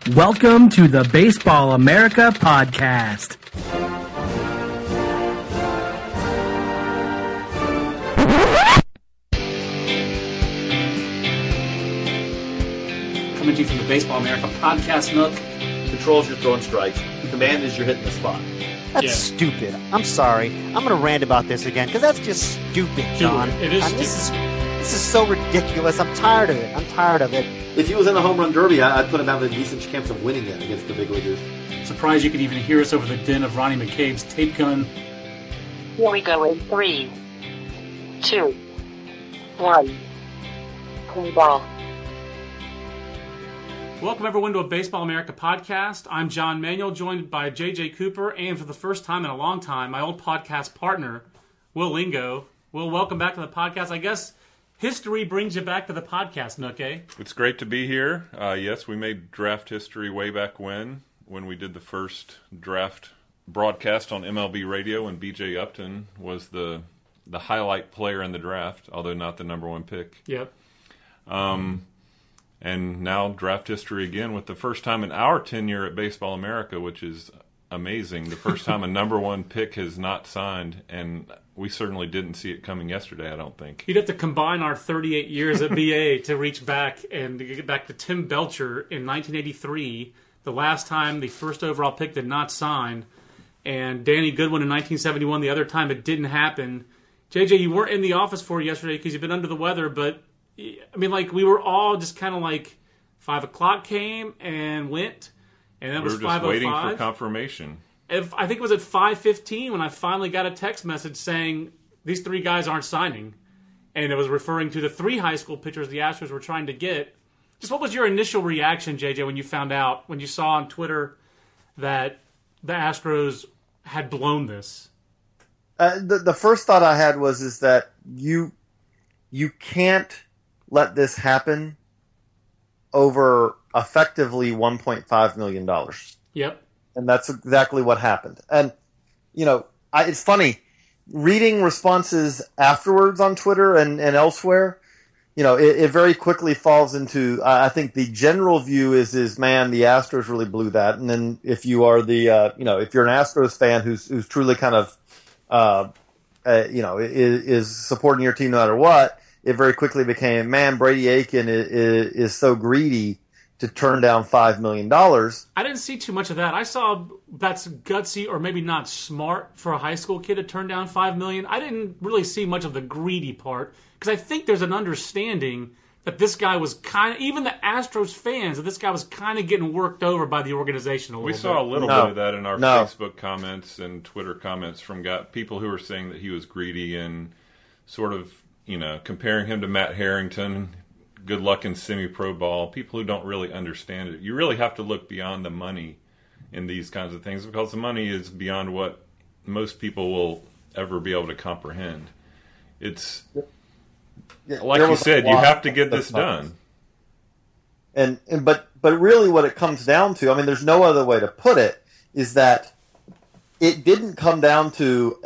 Welcome to the Baseball America podcast. Coming to you from the Baseball America podcast nook. Controls, you're throwing strikes. Command is you're hitting the spot. That's stupid. I'm sorry. I'm going to rant about this again because that's just stupid, John. It is stupid. This is so ridiculous. I'm tired of it. If he was in the home run derby, I'd put him having a decent chance of winning it against the big leaguers. Surprised you could even hear us over the din of Ronnie McCabe's tape gun. Here we go in 3, 2, 1. Play ball. Welcome everyone to a Baseball America podcast. I'm John Manuel, joined by J.J. Cooper, and for the first time in a long time, my old podcast partner, Will Lingo. Will, welcome back to the podcast. I guess history brings you back to the podcast nook, eh? It's great to be here. Yes, we made draft history way back when we did the first draft broadcast on MLB Radio, and B.J. Upton was the highlight player in the draft, although not the number one pick. Yep. And now draft history again with the first time in our tenure at Baseball America, which is amazing. The first time a number one pick has not signed, and we certainly didn't see it coming yesterday, I don't think. You'd have to combine our 38 years at BA to reach back and to get back to Tim Belcher in 1983, the last time the first overall pick did not sign, and Danny Goodwin in 1971, the other time it didn't happen. JJ, you weren't in the office for yesterday because you've been under the weather, but I mean, like, we were all just kind of like 5 o'clock came and went, and then it was 5:05. We were just waiting for confirmation. I think it was at 5:15 when I finally got a text message saying these three guys aren't signing, and it was referring to the 3 high school pitchers the Astros were trying to get. Just what was your initial reaction, JJ, when you found out, when you saw on Twitter that the Astros had blown this? The first thought I had was that you can't let this happen over effectively $1.5 million. Yep. And that's exactly what happened. And, it's funny, reading responses afterwards on Twitter and elsewhere, it very quickly falls into, I think the general view is, man, the Astros really blew that. And then if you are if you're an Astros fan who's truly kind of, is supporting your team no matter what, it very quickly became, man, Brady Aiken is so greedy to turn down $5 million. I didn't see too much of that. I saw that's gutsy or maybe not smart for a high school kid to turn down $5 million. I didn't really see much of the greedy part because I think there's an understanding that this guy was kind of, even the Astros fans, that this guy was kind of getting worked over by the organization a little bit. We saw a little bit of that in our Facebook comments and Twitter comments from people who were saying that he was greedy and sort of, comparing him to Matt Harrington, good luck in semi-pro ball, people who don't really understand it. You really have to look beyond the money in these kinds of things because the money is beyond what most people will ever be able to comprehend. It's, like you said, you have to get this done. But really what it comes down to, I mean, there's no other way to put it, is that it didn't come down to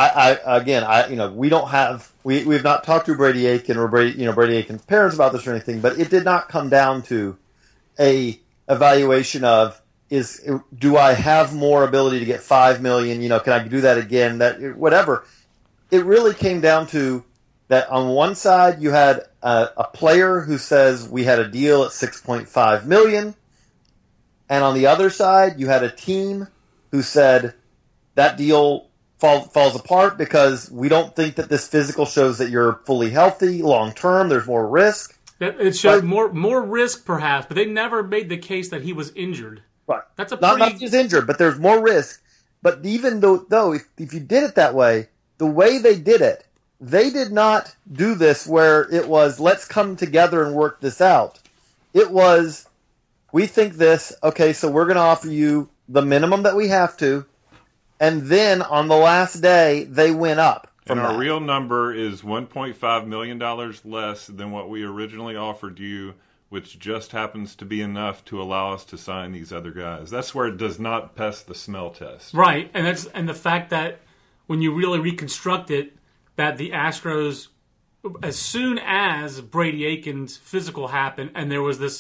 we've not talked to Brady Aiken or Brady Aiken's parents about this or anything, but it did not come down to a evaluation of do I have more ability to get $5 million? Can I do that again? Whatever. It really came down to that on one side you had a player who says we had a deal at $6.5 million, and on the other side you had a team who said that deal falls apart because we don't think that this physical shows that you're fully healthy long term. There's more risk. It showed more risk, perhaps, but they never made the case that he was injured. Right. That's not just injured, but there's more risk. But even though if you did it that way, the way they did it, they did not do this where it was let's come together and work this out. It was we think this. Okay, so we're going to offer you the minimum that we have to. And then on the last day, they went up. And our real number is $1.5 million less than what we originally offered you, which just happens to be enough to allow us to sign these other guys. That's where it does not pass the smell test. Right, and the fact that when you really reconstruct it, that the Astros, as soon as Brady Aiken's physical happened, and there was this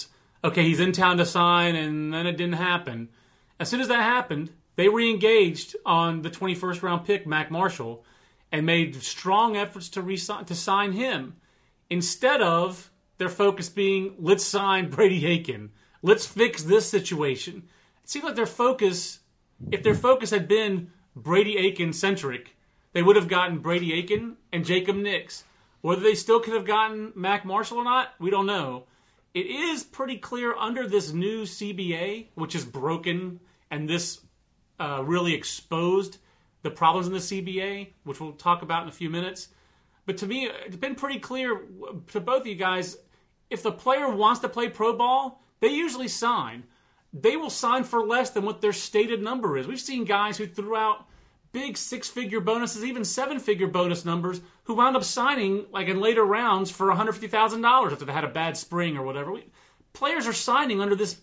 okay, he's in town to sign, and then it didn't happen. As soon as that happened, they re-engaged on the 21st round pick, Mac Marshall, and made strong efforts to sign him. Instead of their focus being, let's sign Brady Aiken. Let's fix this situation. It seems like their focus, if their focus had been Brady Aiken-centric, they would have gotten Brady Aiken and Jacob Nix. Whether they still could have gotten Mac Marshall or not, we don't know. It is pretty clear under this new CBA, which is broken, and this really exposed the problems in the CBA, which we'll talk about in a few minutes. But to me, it's been pretty clear to both of you guys, if the player wants to play pro ball, they usually sign. They will sign for less than what their stated number is. We've seen guys who threw out big six-figure bonuses, even seven-figure bonus numbers, who wound up signing like in later rounds for $150,000 after they had a bad spring or whatever. Players are signing under this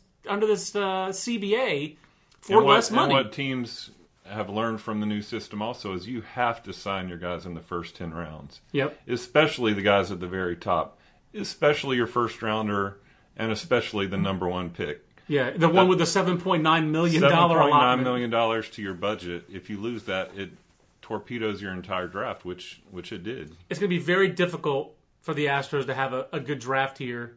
CBA for less money. And what teams have learned from the new system also is you have to sign your guys in the first 10 rounds. Yep. Especially the guys at the very top. Especially your first rounder and especially the number one pick. Yeah, the one with the $7.9 million allotment. $7.9 million to your budget. If you lose that, it torpedoes your entire draft, which it did. It's going to be very difficult for the Astros to have a good draft here.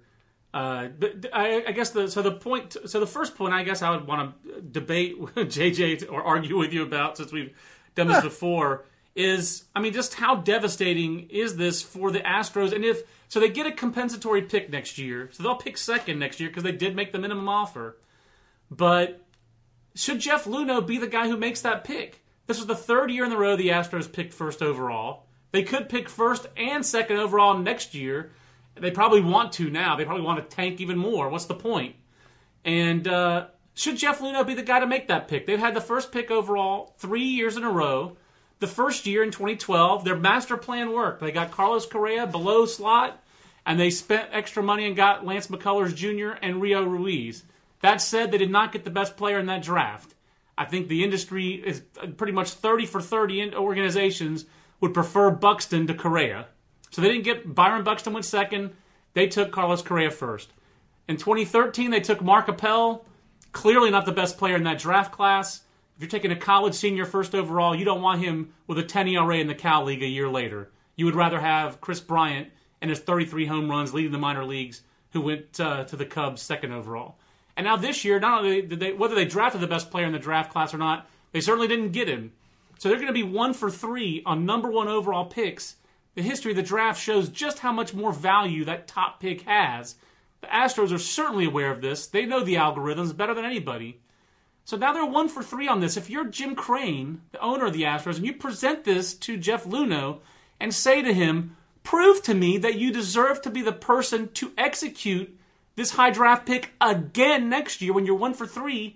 But I guess the first point I guess I would want to debate JJ or argue with you about, since we've done this before, is, I mean, just how devastating is this for the Astros? And so they get a compensatory pick next year, so they'll pick second next year because they did make the minimum offer. But should Jeff Luhnow be the guy who makes that pick? This was the third year in a row the Astros picked first overall. They could pick first and second overall next year. They probably want to now. They probably want to tank even more. What's the point? And should Jeff Luhnow be the guy to make that pick? They've had the first pick overall 3 years in a row. The first year in 2012, their master plan worked. They got Carlos Correa below slot, and they spent extra money and got Lance McCullers Jr. and Rio Ruiz. That said, they did not get the best player in that draft. I think the industry is pretty much 30 for 30 organizations would prefer Buxton to Correa. So they didn't get Byron Buxton went second. They took Carlos Correa first. In 2013, they took Mark Appel, clearly not the best player in that draft class. If you're taking a college senior first overall, you don't want him with a 10 ERA in the Cal League a year later. You would rather have Chris Bryant and his 33 home runs leading the minor leagues, who went to the Cubs second overall. And now this year, not only did they, whether they drafted the best player in the draft class or not, they certainly didn't get him. So they're going to be 1 for 3 on number one overall picks. The history of the draft shows just how much more value that top pick has. The Astros are certainly aware of this. They know the algorithms better than anybody. So now they're 1 for 3 on this. If you're Jim Crane, the owner of the Astros, and you present this to Jeff Luhnow and say to him, prove to me that you deserve to be the person to execute this high draft pick again next year when you're 1 for 3,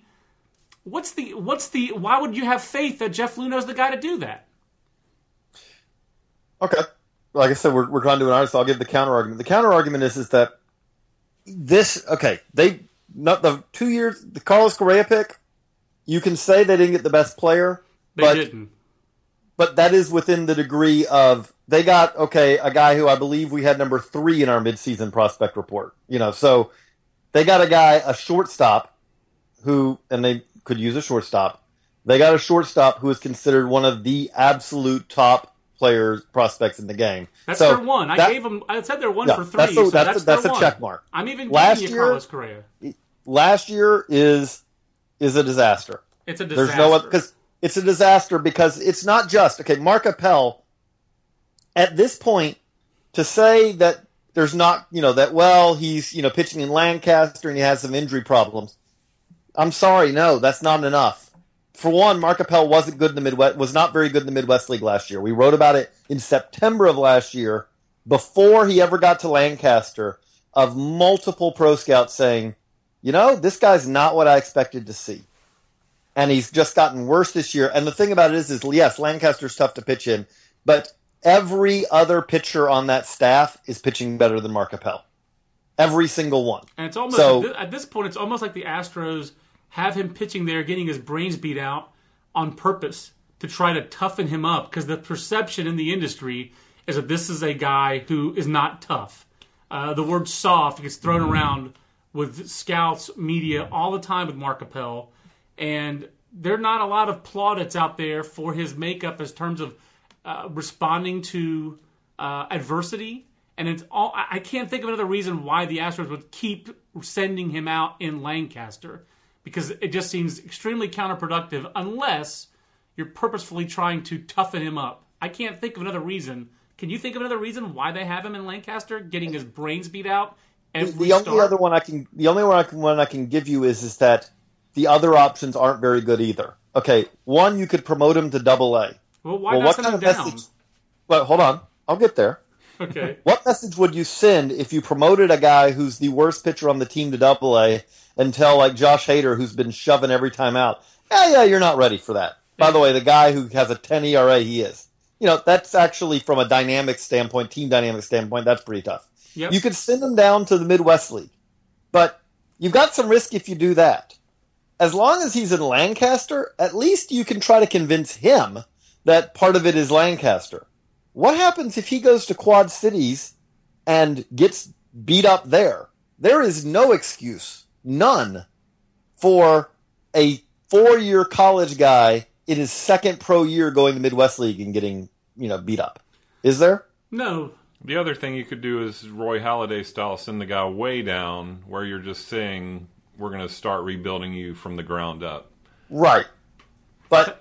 why would you have faith that Jeff Luhnow's the guy to do that? Okay. Like I said, we're trying to do an artist, so I'll give the counter argument. The counter argument is that not the 2 years, the Carlos Correa pick, you can say they didn't get the best player. They didn't. But that is within the degree of, they got, a guy who I believe we had number 3 in our midseason prospect report. So they got a guy, a shortstop, and they could use a shortstop. They got a shortstop who is considered one of the absolute top prospects in the game. That's their one. I said they're 1 for 3. That's a check mark. I'm even giving you Carlos Correa. Last year is a disaster. It's a disaster. There's no other, because it's a disaster because it's not just Mark Appel. At this point, to say that there's not he's pitching in Lancaster and he has some injury problems. I'm sorry, no, that's not enough. For one, Mark Appel wasn't good in the Midwest, was not very good in the Midwest League last year. We wrote about it in September of last year, before he ever got to Lancaster, of multiple pro scouts saying, this guy's not what I expected to see. And he's just gotten worse this year. And the thing about it is yes, Lancaster's tough to pitch in, but every other pitcher on that staff is pitching better than Mark Appel. Every single one. And it's almost, at this point, it's almost like the Astros have him pitching there, getting his brains beat out on purpose to try to toughen him up, because the perception in the industry is that this is a guy who is not tough. The word soft gets thrown around with scouts, media, all the time with Mark Appel. And there are not a lot of plaudits out there for his makeup in terms of responding to adversity. And it's all, I can't think of another reason why the Astros would keep sending him out in Lancaster, because it just seems extremely counterproductive unless you're purposefully trying to toughen him up. I can't think of another reason. Can you think of another reason why they have him in Lancaster, getting his brains beat out every start? The only one I can give you is that the other options aren't very good either. Okay, one, you could promote him to AA. Well, why not send him down? Well, hold on. I'll get there. Okay. What message would you send if you promoted a guy who's the worst pitcher on the team to AA and tell, like, Josh Hader, who's been shoving every time out, yeah, you're not ready for that. By the way, the guy who has a 10 ERA, he is. That's actually, from a dynamic standpoint, team dynamic standpoint, that's pretty tough. Yep. You could send him down to the Midwest League, but you've got some risk if you do that. As long as he's in Lancaster, at least you can try to convince him that part of it is Lancaster. What happens if he goes to Quad Cities and gets beat up there? There is no excuse, none, for a 4-year college guy in his second pro year going to Midwest League and getting, beat up. Is there? No. The other thing you could do is Roy Halladay style, send the guy way down where you're just saying we're going to start rebuilding you from the ground up. Right. But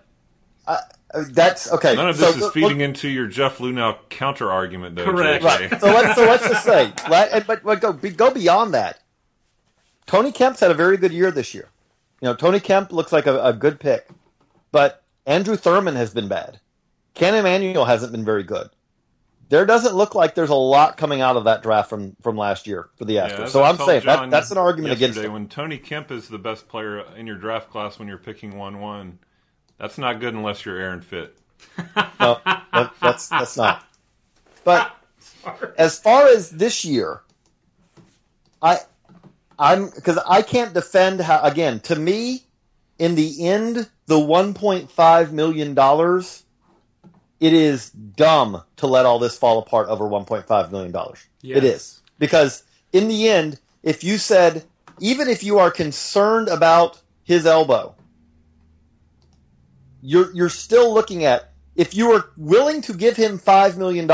that's okay. None of this is feeding into your Jeff Luhnow counter argument, though. Correct. JJ. Right. So let's just say, but go beyond that. Tony Kemp's had a very good year this year. Tony Kemp looks like a good pick, but Andrew Thurman has been bad. Ken Emanuel hasn't been very good. There doesn't look like there's a lot coming out of that draft from last year for the Astros. So I'm saying that's an argument against it. When Tony Kemp is the best player in your draft class when you're picking 1-1, that's not good unless you're Aaron Fitt. No, that's not. But as far as this year, because I can't defend how, again, to me, in the end, the $1.5 million, it is dumb to let all this fall apart over $1.5 million. Yes. It is. Because in the end, if you said, even if you are concerned about his elbow, you're still looking at, if you are willing to give him $5 million,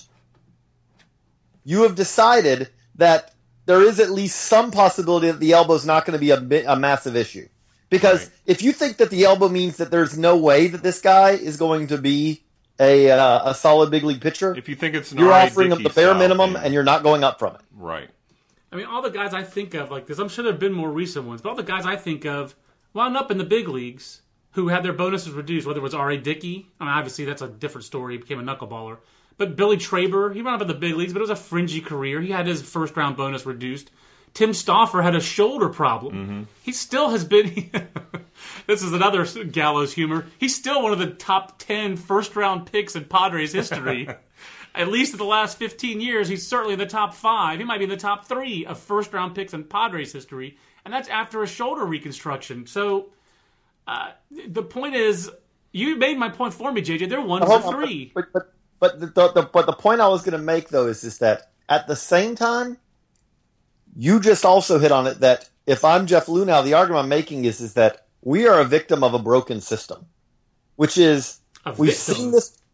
you have decided that there is at least some possibility that the elbow is not going to be a massive issue. Because if you think that the elbow means that there's no way that this guy is going to be a solid big league pitcher, if you think it's you're offering him the bare minimum and you're not going up from it. Right. I mean, all the guys I think of like this, I'm sure there have been more recent ones, but all the guys I think of wound up in the big leagues who had their bonuses reduced, whether it was R.A. Dickey. I mean, obviously that's a different story. He became a knuckleballer. But Billy Traber, he wound up in the big leagues, but it was a fringy career. He had his first-round bonus reduced. Tim Stauffer had a shoulder problem. Mm-hmm. He still has been... This is another gallows humor. He's still one of the top 10 first-round picks in Padres history. At least in the last 15 years, he's certainly in the top 5. He might be in the top 3 of first-round picks in Padres history. And that's after a shoulder reconstruction. So the point is, you made my point for me, JJ. They're 1 for 3. But the point I was going to make, though, is that at the same time, you just also hit on it that if I'm Jeff Luhnow, the argument I'm making is that we are a victim of a broken system, which is we've seen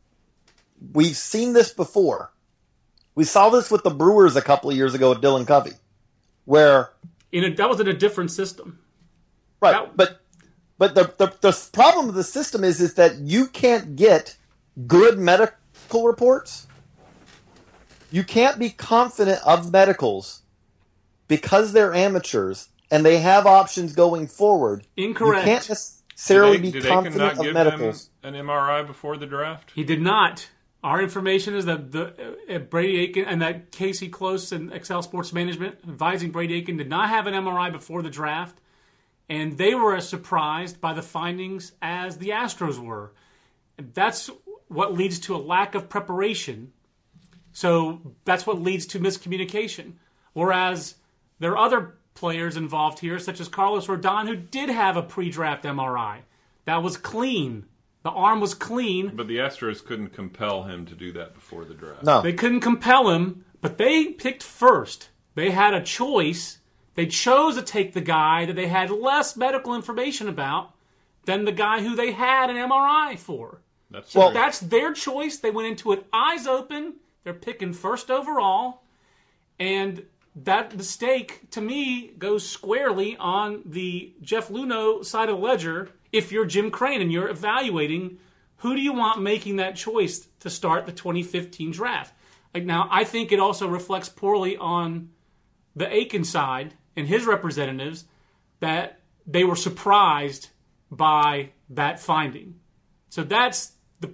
this before. We saw this with the Brewers a couple of years ago with Dylan Covey, where that was in a different system, right? But the problem with the system is that you can't get good medical reports. You can't be confident of medicals because they're amateurs and they have options going forward. Incorrect. You can't necessarily be confident of give medicals. Him an MRI before the draft? He did not. Our information is that Brady Aiken and that Casey Close and Excel Sports Management advising Brady Aiken did not have an MRI before the draft, and they were as surprised by the findings as the Astros were. And that's what leads to a lack of preparation. So that's what leads to miscommunication. Whereas there are other players involved here, such as Carlos Rodon, who did have a pre-draft MRI. That was clean. The arm was clean. But the Astros couldn't compel him to do that before the draft. No. They couldn't compel him, but they picked first. They had a choice They chose to take the guy that they had less medical information about than the guy who they had an MRI for. That's their choice. They went into it eyes open. They're picking first overall. And that mistake, to me, goes squarely on the Jeff Luhnow side of the ledger. If you're Jim Crane and you're evaluating, who do you want making that choice to start the 2015 draft? Now, I think it also reflects poorly on the Aiken side and his representatives that they were surprised by that finding. So that's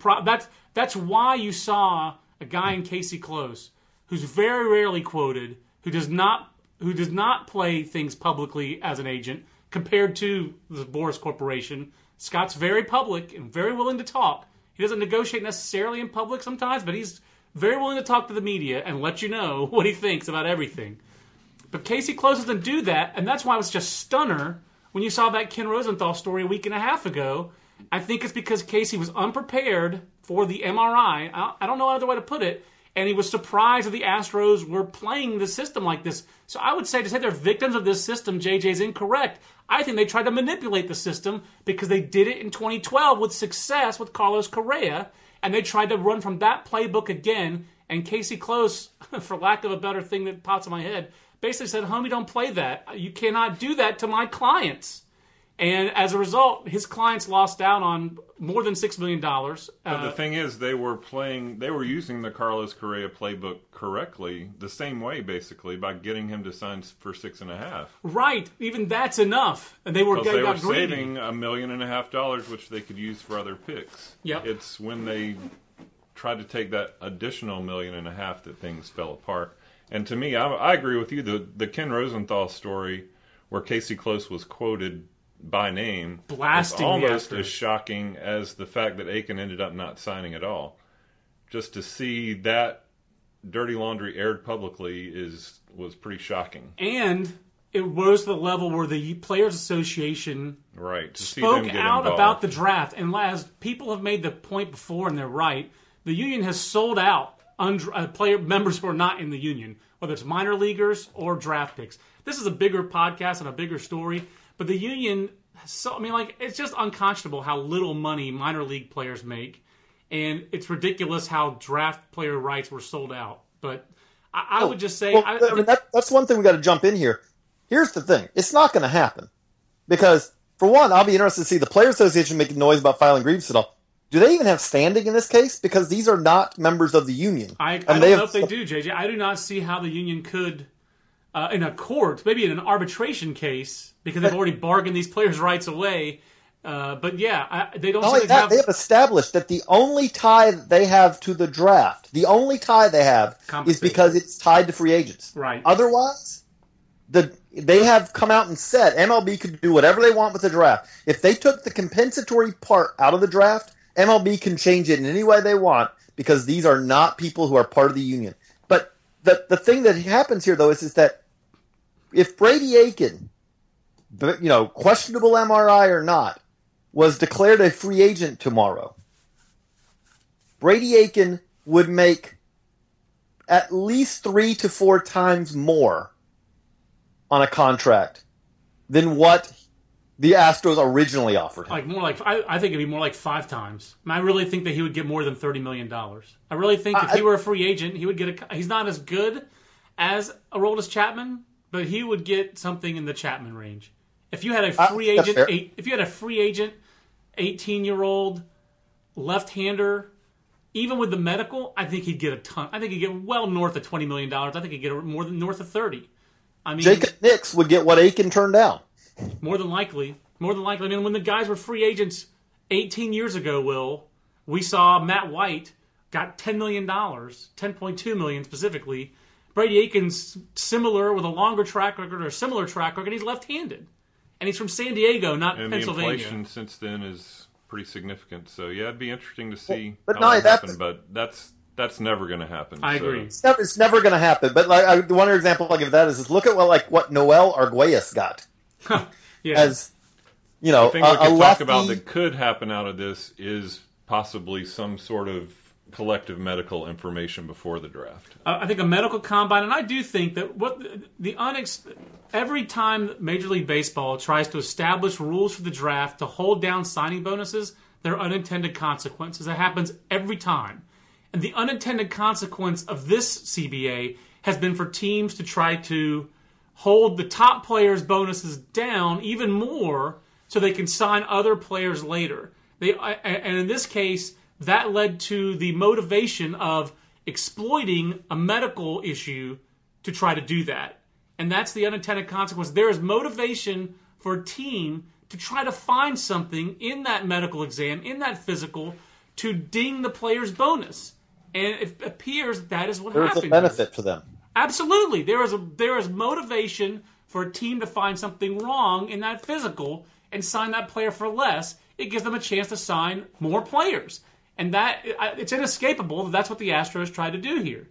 why you saw a guy in Casey Close, who's very rarely quoted, who does not play things publicly as an agent, compared to the Boras Corporation. Scott's very public and very willing to talk. He doesn't negotiate necessarily in public sometimes, but he's very willing to talk to the media and let you know what he thinks about everything. But Casey Close doesn't do that, and that's why it was just stunner when you saw that Ken Rosenthal story a week and a half ago. I think it's because Casey was unprepared for the MRI. I don't know other way to put it. And he was surprised that the Astros were playing the system like this. So I would say to say they're victims of this system, JJ, is incorrect. I think they tried to manipulate the system because they did it in 2012 with success with Carlos Correa. And they tried to run from that playbook again. And Casey Close, for lack of a better thing that pops in my head, basically said, homie, don't play that. You cannot do that to my clients. And as a result, his clients lost out on more than $6 million. But the thing is, they were using the Carlos Correa playbook correctly, the same way, basically, by getting him to sign for $6.5. Right. Even that's enough. And they were saving $1.5 million, which they could use for other picks. Yep. It's when they tried to take that additional $1.5 million that things fell apart. And to me, I agree with you. The Ken Rosenthal story, where Casey Close was quoted by name, blasting, almost as shocking as the fact that Aiken ended up not signing at all. Just to see that dirty laundry aired publicly was pretty shocking. And it rose to the level where the Players Association spoke out about the draft. And as people have made the point before, and they're right, the union has sold out player members who are not in the union, whether it's minor leaguers or draft picks. This is a bigger podcast and a bigger story. But the union, it's just unconscionable how little money minor league players make. And it's ridiculous how draft player rights were sold out. But I would just say... that's one thing we got to jump in here. Here's the thing. It's not going to happen. Because, for one, I'll be interested to see the Players Association making noise about filing grievances and all. Do they even have standing in this case? Because these are not members of the union. I don't know if they do, JJ. I do not see how the union could... in a court, maybe in an arbitration case, because they've already bargained these players' rights away. But yeah, they don't. Not only that, they have established that the only tie that they have to the draft, the only tie they have, is because it's tied to free agents. Right. Otherwise, they have come out and said MLB could do whatever they want with the draft. If they took the compensatory part out of the draft, MLB can change it in any way they want because these are not people who are part of the union. But the thing that happens here, though, is that if Brady Aiken, questionable MRI or not, was declared a free agent tomorrow, Brady Aiken would make at least 3 to 4 times more on a contract than what the Astros originally offered him. I think it'd be more like 5 times. I really think that he would get more than $30 million. I really think if he were a free agent, he would get he's not as good as Aroldis Chapman, but he would get something in the Chapman range. If you had a free agent, 18-year-old left-hander, even with the medical, I think he'd get a ton. I think he'd get well north of $20 million. I think he'd get more than north of 30. I mean, Jacob Nix would get what Aiken turned down. More than likely. I mean, when the guys were free agents 18 years ago, we saw Matt White got $10 million, $10.2 million specifically. Brady Aiken's similar with a longer track record or a similar track record. He's left-handed. And he's from San Diego, not Pennsylvania. And the inflation since then is pretty significant. So, yeah, it'd be interesting to see how that happens. But that's never going to happen. I agree. It's never going to happen. But one example I'll give that is look at what Noel Arguelles got. Yeah. As, the thing we could talk about that could happen out of this is possibly some sort of collective medical information before the draft. I think a medical combine, and I do think that every time Major League Baseball tries to establish rules for the draft to hold down signing bonuses, there are unintended consequences. It happens every time. And the unintended consequence of this CBA has been for teams to try to hold the top players' bonuses down even more so they can sign other players later. And in this case, that led to the motivation of exploiting a medical issue to try to do that. And that's the unintended consequence. There is motivation for a team to try to find something in that medical exam, in that physical, to ding the player's bonus. And it appears that is what happened. There's a benefit to them. Absolutely. There is motivation for a team to find something wrong in that physical and sign that player for less. It gives them a chance to sign more players. And it's inescapable that that's what the Astros tried to do here.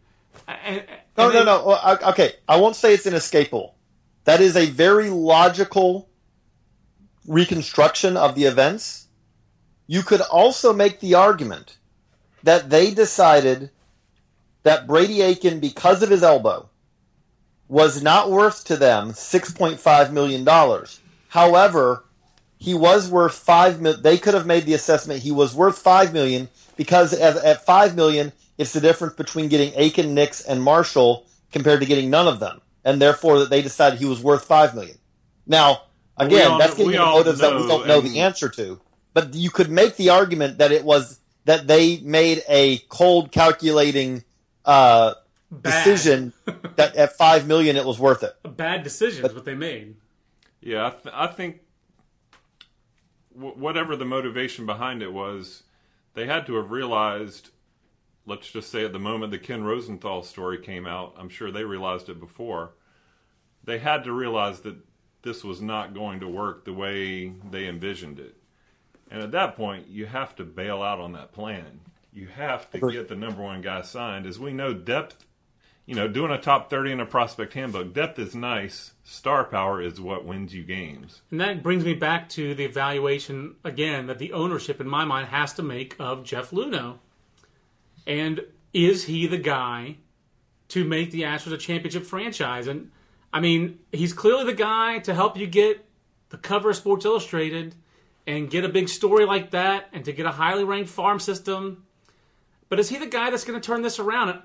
No. Okay, I won't say it's inescapable. That is a very logical reconstruction of the events. You could also make the argument that they decided that Brady Aiken, because of his elbow, was not worth to them $6.5 million. However, he was worth $5 million. They could have made the assessment he was worth $5 million because at $5 million, it's the difference between getting Aiken, Nix, and Marshall compared to getting none of them, and therefore that they decided he was worth $5 million. Now, again, that's getting into motives that we don't know the answer to. But you could make the argument that it was that they made a cold calculating decision that at $5 million it was worth it. A bad decision is what they made. Yeah, I think whatever the motivation behind it was, they had to have realized, let's just say at the moment the Ken Rosenthal story came out, I'm sure they realized it before, they had to realize that this was not going to work the way they envisioned it. And at that point, you have to bail out on that plan. You have to get the number one guy signed. As we know, depth, doing a top 30 in a prospect handbook, depth is nice. Star power is what wins you games. And that brings me back to the evaluation, again, that the ownership, in my mind, has to make of Jeff Luhnow. And is he the guy to make the Astros a championship franchise? And, I mean, he's clearly the guy to help you get the cover of Sports Illustrated and get a big story like that and to get a highly ranked farm system. But is he the guy that's going to turn this around?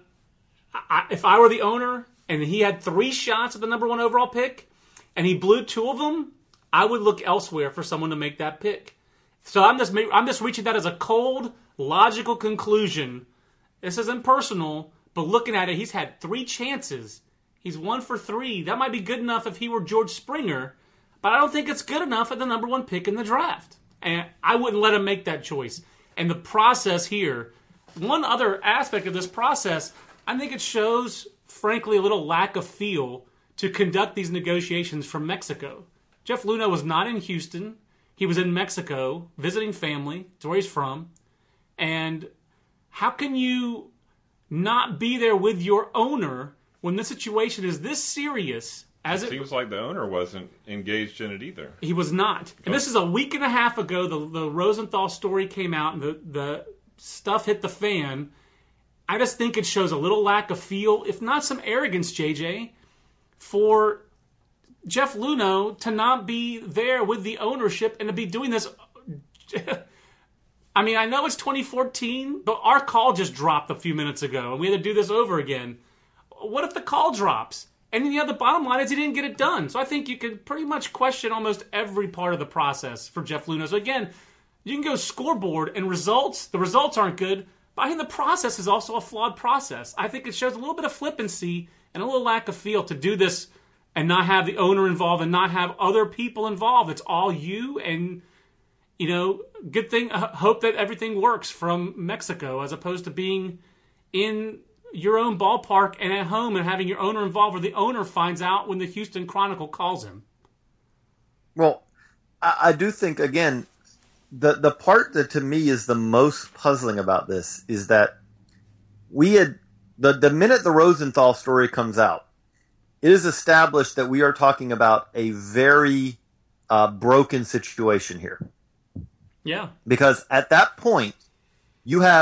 If I were the owner and he had 3 shots at the number 1 overall pick and he blew 2 of them, I would look elsewhere for someone to make that pick. So I'm just reaching that as a cold, logical conclusion. This isn't personal, but looking at it, he's had 3 chances. He's 1 for 3. That might be good enough if he were George Springer, but I don't think it's good enough at the number 1 pick in the draft. And I wouldn't let him make that choice. And the process here, one other aspect of this process, I think it shows, frankly, a little lack of feel to conduct these negotiations from Mexico. Jeff Luhnow was not in Houston. He was in Mexico visiting family. That's where he's from. And how can you not be there with your owner when the situation is this serious? It seems like the owner wasn't engaged in it either. He was not. And this is a week and a half ago. The Rosenthal story came out and the stuff hit the fan. I just think it shows a little lack of feel, if not some arrogance, JJ, for Jeff Luhnow to not be there with the ownership and to be doing this. I mean, I know it's 2014, but our call just dropped a few minutes ago, and we had to do this over again. What if the call drops? And the bottom line is he didn't get it done. So I think you can pretty much question almost every part of the process for Jeff Luhnow. So again, you can go scoreboard and results. The results aren't good. But I think the process is also a flawed process. I think it shows a little bit of flippancy and a little lack of feel to do this and not have the owner involved and not have other people involved. It's all you and, good thing. Hope that everything works from Mexico as opposed to being in your own ballpark and at home and having your owner involved where the owner finds out when the Houston Chronicle calls him. Well, I do think, again, the part that to me is the most puzzling about this is that we had the minute the Rosenthal story comes out, it is established that we are talking about a very broken situation here. Yeah. Because at that point, you have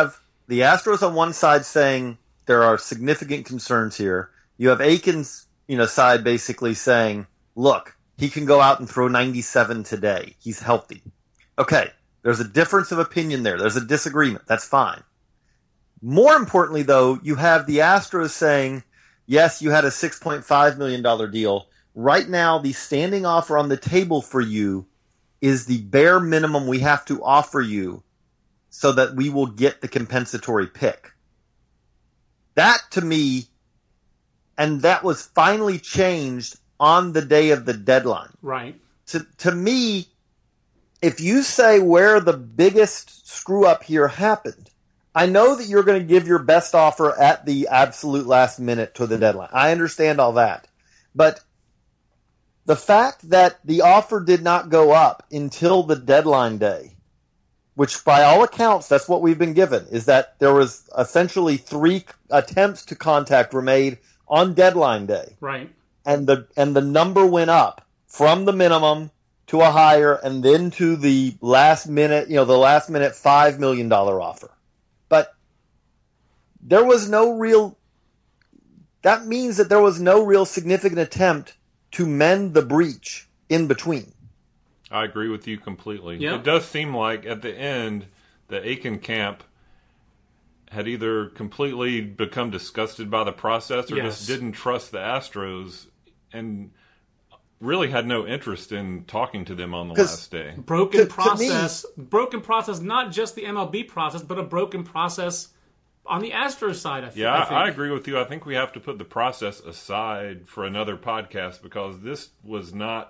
the Astros on one side saying there are significant concerns here. You have Aiken's, side basically saying, look, he can go out and throw 97 today. He's healthy. Okay, there's a difference of opinion there. There's a disagreement. That's fine. More importantly, though, you have the Astros saying, yes, you had a $6.5 million deal. Right now, the standing offer on the table for you is the bare minimum we have to offer you so that we will get the compensatory pick. That, to me, and that was finally changed on the day of the deadline. Right. To me, if you say where the biggest screw-up here happened, I know that you're going to give your best offer at the absolute last minute to the deadline. I understand all that. But the fact that the offer did not go up until the deadline day, which by all accounts, that's what we've been given, is that there was essentially 3 attempts to contact were made on deadline day. Right. And the number went up from the minimum to a higher and then to the last minute, the last minute $5 million offer. But there was that means that there was no real significant attempt to mend the breach in between. I agree with you completely. Yep. It does seem like at the end, the Aiken camp had either completely become disgusted by the process or just didn't trust the Astros and really had no interest in talking to them on the last day. Broken process, not just the MLB process, but a broken process on the Astros side, I think. I agree with you. I think we have to put the process aside for another podcast because this was not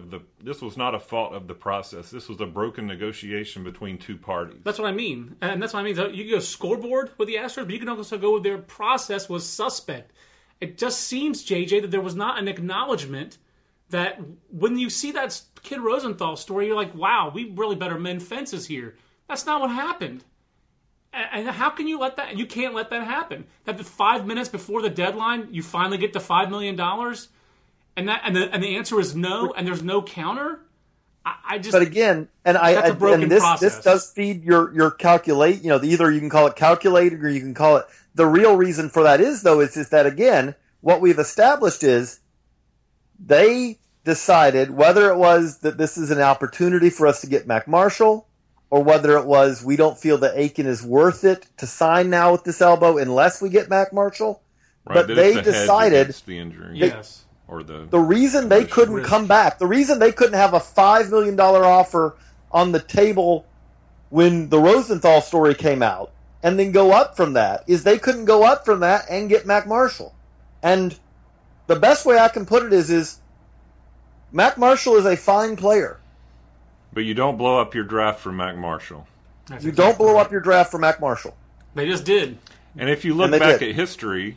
a fault of the process. This was a broken negotiation between two parties. That's what I mean. And that's what I mean. So you can go scoreboard with the Astros, but you can also go with their process was suspect. It just seems, JJ, that there was not an acknowledgement that when you see that Kid Rosenthal story, you're like, wow, we really better mend fences here. That's not what happened. And how can you let that? You can't let that happen. That the 5 minutes before the deadline, you finally get the $5 million, and the answer is no, and there's no counter. But again, this does feed your calculate. Either you can call it calculated or you can call it. The real reason for that is that again, what we've established is they decided whether it was that this is an opportunity for us to get Mac Marshall, or whether it was we don't feel that Aiken is worth it to sign now with this elbow unless we get Mac Marshall. Right, but they decided the injury. Yes. Or the reason they couldn't come back, the reason they couldn't have a $5 million offer on the table when the Rosenthal story came out and then go up from that is they couldn't go up from that and get Mac Marshall. And the best way I can put it is Mac Marshall is a fine player. But you don't blow up your draft for Mac Marshall. You don't blow up your draft for Mac Marshall. They just did. And if you look back at history,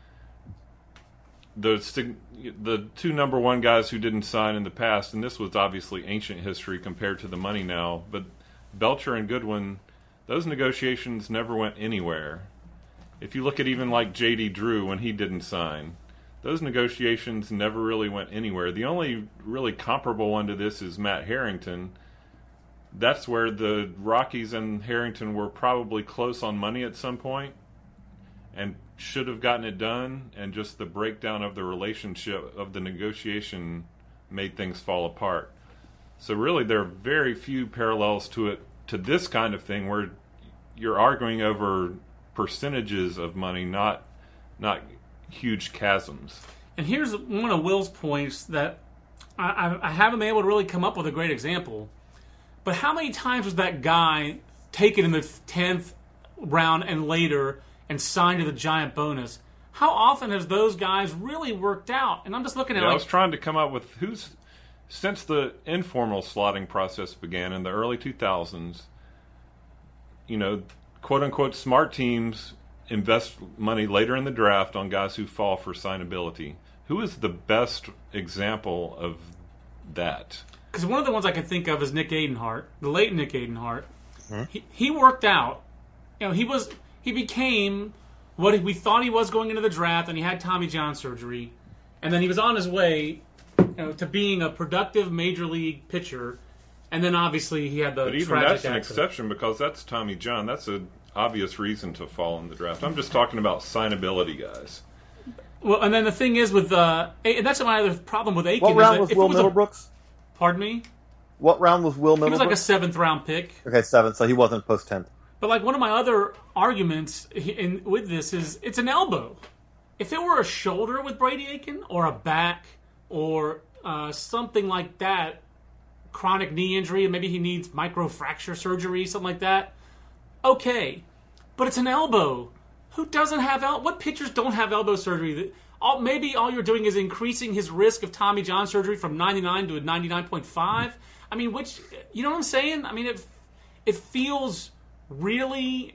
the 2 number 1 guys who didn't sign in the past, and this was obviously ancient history compared to the money now, but Belcher and Goodwin, those negotiations never went anywhere. If you look at even like J.D. Drew when he didn't sign, those negotiations never really went anywhere. The only really comparable one to this is Matt Harrington. That's where the Rockies and Harrington were probably close on money at some point and should have gotten it done, and just the breakdown of the relationship of the negotiation made things fall apart. So really there are very few parallels to this kind of thing where you're arguing over percentages of money, not huge chasms. And here's one of Will's points that I haven't been able to really come up with a great example. But how many times was that guy taken in the 10th round and later and signed to the giant bonus? How often has those guys really worked out? And I'm just looking at I was trying to come up with since the informal slotting process began in the early 2000s, quote-unquote smart teams invest money later in the draft on guys who fall for signability. Who is the best example of that? Because one of the ones I can think of is Nick Adenhart, the late Nick Adenhart. Mm-hmm. He worked out. He became what we thought he was going into the draft, and he had Tommy John surgery, and then he was on his way to being a productive major league pitcher, and then obviously he had the But even tragic that's an accident. exception because that's Tommy John. That's a obvious reason to fall in the draft. I'm just talking about signability, guys. Well, and then the thing is with and that's my other problem with Aiken. What round was Will Middlebrooks? Pardon me? What round was Will Middlebrooks? He was like a 7th round pick. Okay, 7th, so he wasn't post 10th. But like one of my other arguments with this is it's an elbow. If it were a shoulder with Brady Aiken or a back or something like that, chronic knee injury, and maybe he needs microfracture surgery, something like that, okay. But it's an elbow. Who doesn't have what pitchers don't have elbow surgery? Maybe all you're doing is increasing his risk of Tommy John surgery from 99 to a 99.5. I mean, you know what I'm saying? I mean, it feels really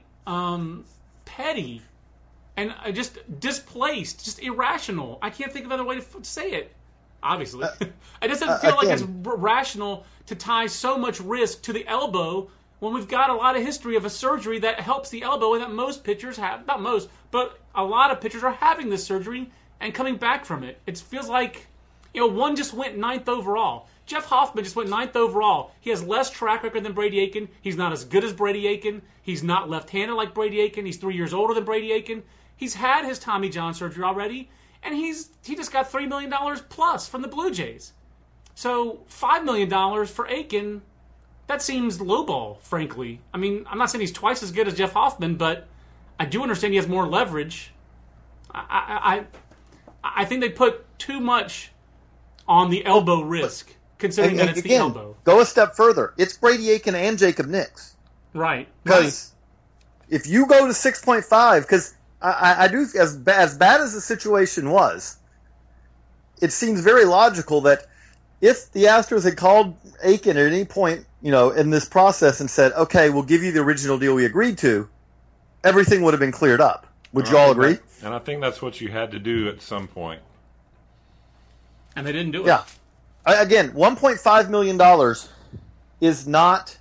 petty and just displaced, just irrational. I can't think of another way to say it. Obviously, it doesn't feel like it's rational to tie so much risk to the elbow when we've got a lot of history of a surgery that helps the elbow and that most pitchers have, not most, but a lot of pitchers are having this surgery and coming back from it. It feels like, one just went 9th overall. Jeff Hoffman just went 9th overall. He has less track record than Brady Aiken. He's not as good as Brady Aiken. He's not left-handed like Brady Aiken. He's 3 years older than Brady Aiken. He's had his Tommy John surgery already, and he just got $3 million plus from the Blue Jays. So $5 million for Aiken, that seems lowball, frankly. I mean, I'm not saying he's twice as good as Jeff Hoffman, but I do understand he has more leverage. I think they put too much on the elbow risk, considering that it's the elbow. Go a step further. It's Brady Aiken and Jacob Nix. Right. Because if you go to 6.5, because I do, as bad as the situation was, it seems very logical that if the Astros had called Aiken at any point, in this process and said, okay, we'll give you the original deal we agreed to, everything would have been cleared up. Would you all agree? And I think that's what you had to do at some point. And they didn't do it. Yeah. Again, $1.5 million is not...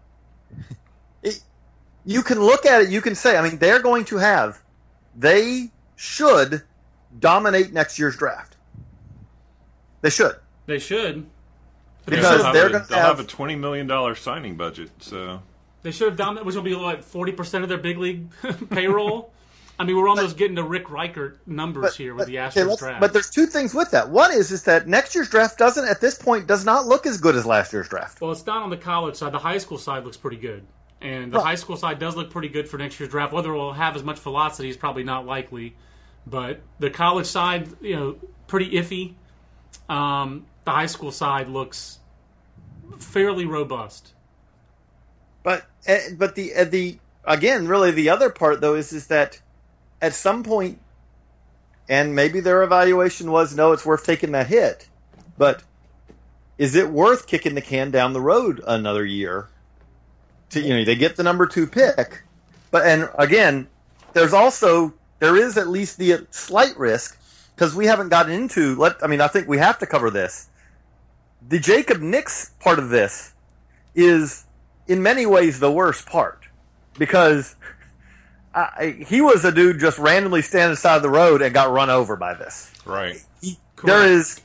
You can look at it, you can say, they're going to have... They should dominate next year's draft. They should. They should. Because they'll have a $20 million signing budget, so... They should have dominated, which will be like 40% of their big league payroll. We're almost getting to Rick Reichert numbers here with the Astros draft. But there's two things with that. One is that next year's draft at this point, does not look as good as last year's draft. Well, it's not on the college side. The high school side looks pretty good. And the high school side does look pretty good for next year's draft. Whether it will have as much velocity is probably not likely. But the college side, pretty iffy. The high school side looks fairly robust. But the again, really the other part though is that at some point, and maybe their evaluation was no, it's worth taking that hit, but is it worth kicking the can down the road another year? They get the number 2 pick, and again, there is at least the slight risk because we haven't gotten into. I think we have to cover this. The Jacob Nix part of this is in many ways the worst part because he was a dude just randomly standing side of the road and got run over by this. Right. There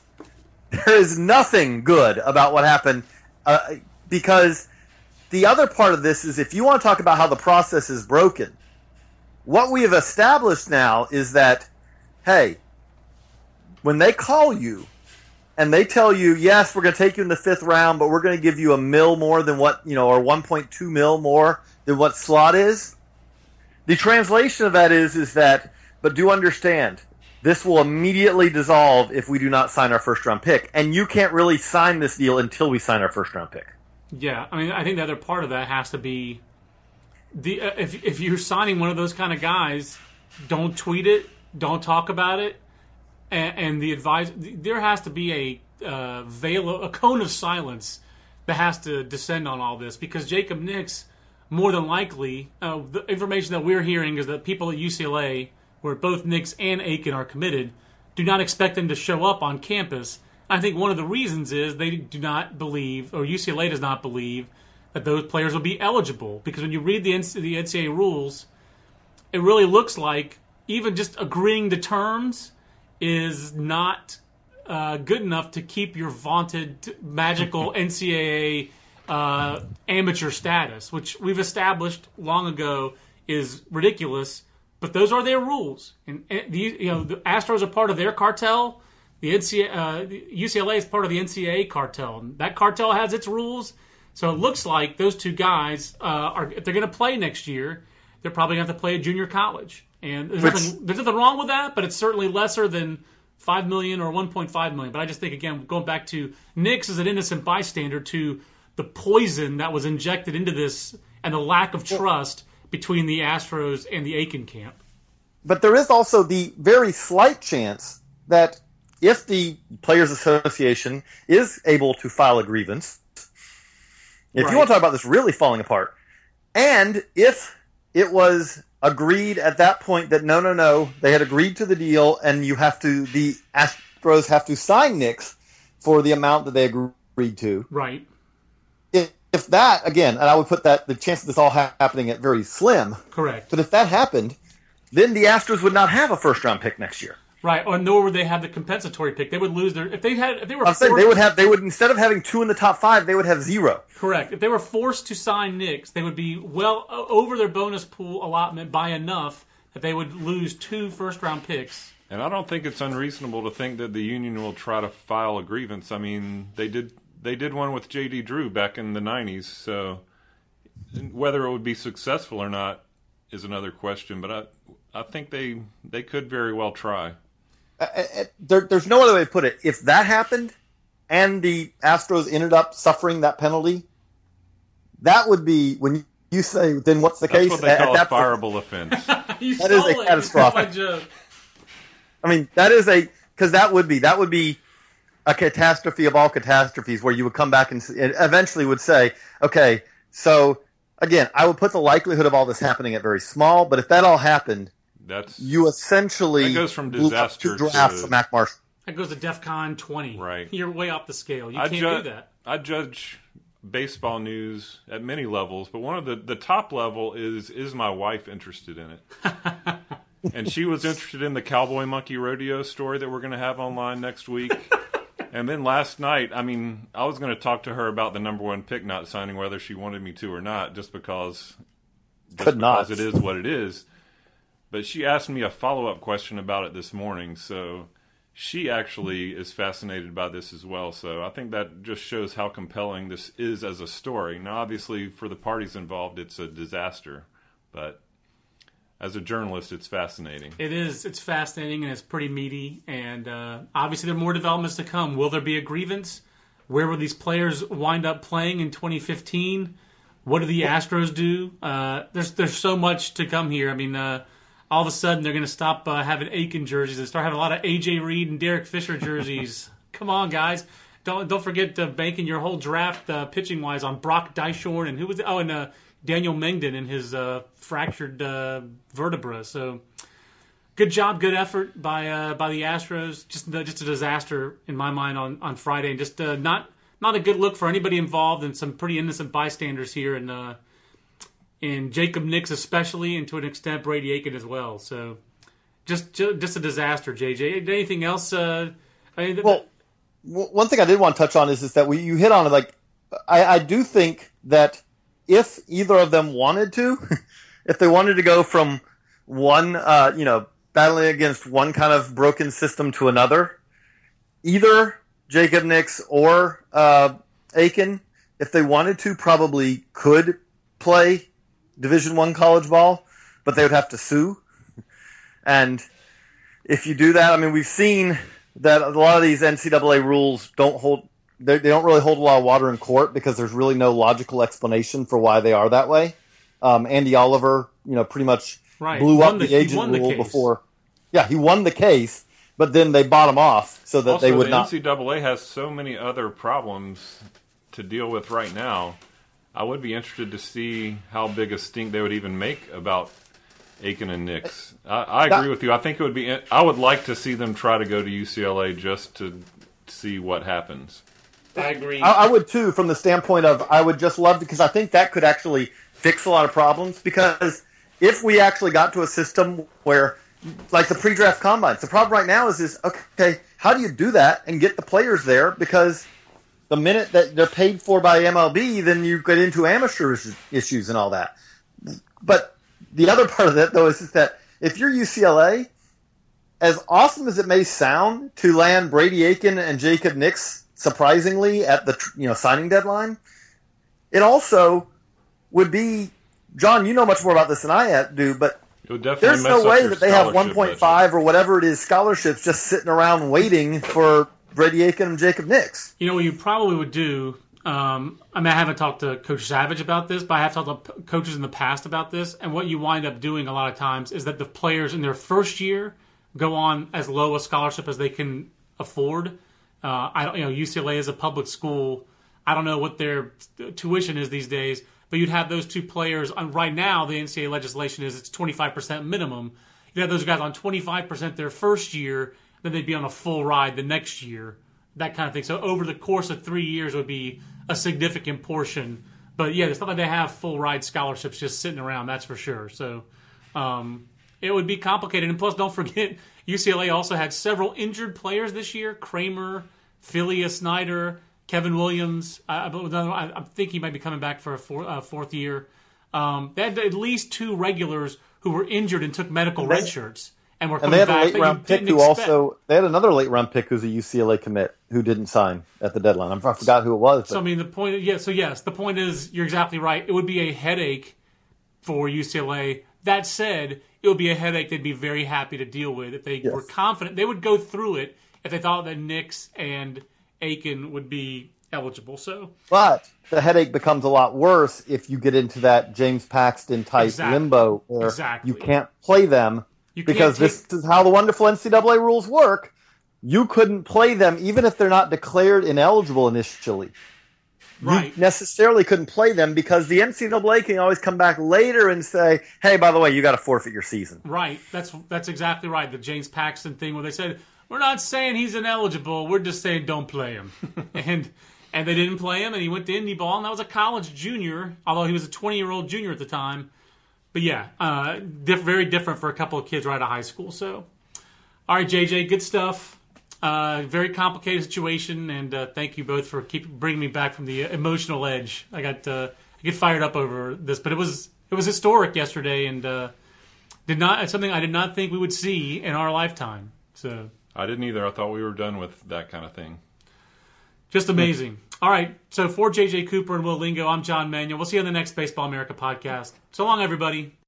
is nothing good about what happened because the other part of this is if you want to talk about how the process is broken, what we have established now is that, hey, when they call you and they tell you, yes, we're going to take you in the 5th round, but we're going to give you $1 million more than what, or $1.2 million more than what slot is, the translation of that is that, but do understand, this will immediately dissolve if we do not sign our first-round pick, and you can't really sign this deal until we sign our first-round pick. Yeah, I think the other part of that has to be if you're signing one of those kind of guys, don't tweet it, don't talk about it, and there has to be a cone of silence that has to descend on all this because Jacob Nix, more than likely, the information that we're hearing is that people at UCLA, where both Nix and Aiken are committed, do not expect them to show up on campus. I think one of the reasons is they do not believe, or UCLA does not believe, that those players will be eligible. Because when you read the NCAA rules, it really looks like even just agreeing to terms is not good enough to keep your vaunted magical NCAA amateur status, which we've established long ago is ridiculous. But those are their rules, and the Astros are part of their cartel. The UCLA is part of the NCAA cartel. That cartel has its rules. So it looks like those two guys if they're going to play next year, they're probably going to have to play at junior college. And there's nothing wrong with that, but it's certainly lesser than $5 million or $1.5 million. But I just think, again, going back to Nix as an innocent bystander to the poison that was injected into this and the lack of trust between the Astros and the Aiken camp. But there is also the very slight chance that if the Players Association is able to file a grievance, if you want to talk about this really falling apart, and if it was agreed at that point that no, they had agreed to the deal, and the Astros have to sign Nix for the amount that they agreed to. Right. If that, again, and I would put that the chance of this all happening at very slim. Correct. But if that happened, then the Astros would not have a first-round pick next year. Right, or nor would they have the compensatory pick. They would lose their if they were. I'm saying they would instead of having 2 in the top 5, they would have 0. Correct. If they were forced to sign Nix, they would be well over their bonus pool allotment by enough that they would lose 2 first-round picks. And I don't think it's unreasonable to think that the union will try to file a grievance. I mean, they did one with J.D. Drew back in the 90s, so whether it would be successful or not is another question. But I think they could very well try. There's no other way to put it. If that happened and the Astros ended up suffering that penalty, that would be, when you say, then what's the case? That's what they call a fireable offense. That is a catastrophic. I mean, because that would be a catastrophe of all catastrophes, where you would come back and eventually would say, okay, so again, I would put the likelihood of all this happening at very small, but if that all happened, you essentially that goes from disaster to drafts of Mac Marshall. That goes to DEFCON 20. Right. You're way off the scale. You can't do that. I judge baseball news at many levels, but one of the top level is my wife interested in it? And she was interested in the Cowboy Monkey Rodeo story that we're going to have online next week. And then last night, I mean, I was going to talk to her about the number 1 pick not signing, whether she wanted me to or not, just because it is what it is. But she asked me a follow-up question about it this morning, so she actually is fascinated by this as well. So I think that just shows how compelling this is as a story. Now, obviously, for the parties involved, it's a disaster, but as a journalist, it's fascinating. It is. It's fascinating, and it's pretty meaty. And obviously, there are more developments to come. Will there be a grievance? Where will these players wind up playing in 2015? What do the Astros do? There's so much to come here. I mean, all of a sudden, they're going to stop having Aiken jerseys and start having a lot of A.J. Reed and Derek Fisher jerseys. Come on, guys. Don't forget banking your whole draft pitching-wise on Brock Dyshorn and who was it? Oh, and Daniel Mengden and his fractured vertebra. So good job, good effort by the Astros. Just a disaster in my mind on Friday, and just not a good look for anybody involved, and some pretty innocent bystanders here, and Jacob Nix especially, and to an extent Brady Aiken as well. So just a disaster. JJ, anything else? One thing I did want to touch on is that you hit on it. Like I do think that if either of them wanted to, if they wanted to go from one, battling against one kind of broken system to another, either Jacob Nix or Aiken, if they wanted to, probably could play Division I college ball, but they would have to sue. And if you do that, I mean, we've seen that a lot of these NCAA rules don't hold. They don't really hold a lot of water in court because there's really no logical explanation for why they are that way. Andy Oliver, pretty much blew up the agent rule before. Yeah, he won the case, but then they bought him off so that they would not. The NCAA has so many other problems to deal with right now. I would be interested to see how big a stink they would even make about Aiken and Nix. I agree with you. I think it would be. I would like to see them try to go to UCLA just to see what happens. I agree. I would too, from the standpoint of I would just love to, because I think that could actually fix a lot of problems. Because if we actually got to a system where, like the pre-draft combines, the problem right now is okay, how do you do that and get the players there? Because the minute that they're paid for by MLB, then you get into amateur issues and all that. But the other part of that, though, is that if you're UCLA, as awesome as it may sound to land Brady Aiken and Jacob Nix surprisingly at the signing deadline, it also would be, John, you know much more about this than I do, but there's no way that they have 1.5 or whatever it is scholarships just sitting around waiting for Brady Aiken and Jacob Nix. You know what you probably would do, I haven't talked to Coach Savage about this, but I have talked to coaches in the past about this, and what you wind up doing a lot of times is that the players in their first year go on as low a scholarship as they can afford. UCLA is a public school. I don't know what their tuition is these days, but you'd have those two players on. Right now, the NCAA legislation is it's 25% minimum. You'd have those guys on 25% their first year, then they'd be on a full ride the next year, that kind of thing. So over the course of 3 years would be a significant portion. But yeah, it's not like they have full ride scholarships just sitting around, that's for sure. So it would be complicated. And plus, don't forget, UCLA also had several injured players this year. Kramer, Phileas Snyder, Kevin Williams. I think he might be coming back for a fourth year. They had at least two regulars who were injured and took medical red shirts and were coming back. And they had a late round pick they had another late round pick who's a UCLA commit who didn't sign at the deadline. I forgot who it was. But. So the point, the point is you're exactly right. It would be a headache for UCLA. That said, it would be a headache they'd be very happy to deal with if they were confident. They would go through it if they thought that Nix and Aiken would be eligible. But the headache becomes a lot worse if you get into that James Paxton type limbo where you can't play them because this is how the wonderful NCAA rules work. You couldn't play them even if they're not declared ineligible initially. Right. You necessarily couldn't play them because the NCAA can always come back later and say, hey, by the way, you got to forfeit your season. Right. That's exactly right. The James Paxton thing where they said, we're not saying he's ineligible. We're just saying don't play him. and they didn't play him, and he went to Indy ball, and that was a college junior, although he was a 20-year-old junior at the time. But yeah, very different for a couple of kids right out of high school. So, all right, JJ, good stuff. Very complicated situation, and thank you both for bringing me back from the emotional edge. I get fired up over this, but it was historic yesterday, and something I did not think we would see in our lifetime. So I didn't either. I thought we were done with that kind of thing. Just amazing. All right, so for JJ Cooper and Will Lingo, I'm John Manuel. We'll see you on the next Baseball America podcast. So long, everybody.